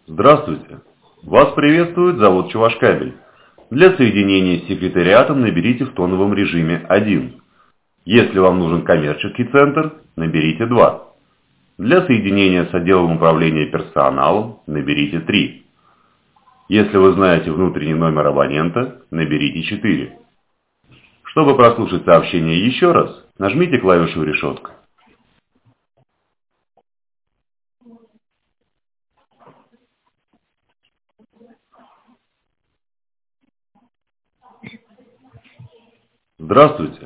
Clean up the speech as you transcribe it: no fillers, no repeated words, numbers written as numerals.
Здравствуйте! Вас приветствует завод «Чувашкабель». Для соединения с секретариатом наберите в тоновом режиме 1. Если вам нужен коммерческий центр, наберите 2. Для соединения с отделом управления персоналом наберите 3. Если вы знаете внутренний номер абонента, наберите 4. Чтобы прослушать сообщение еще раз, нажмите клавишу «Решетка». Здравствуйте!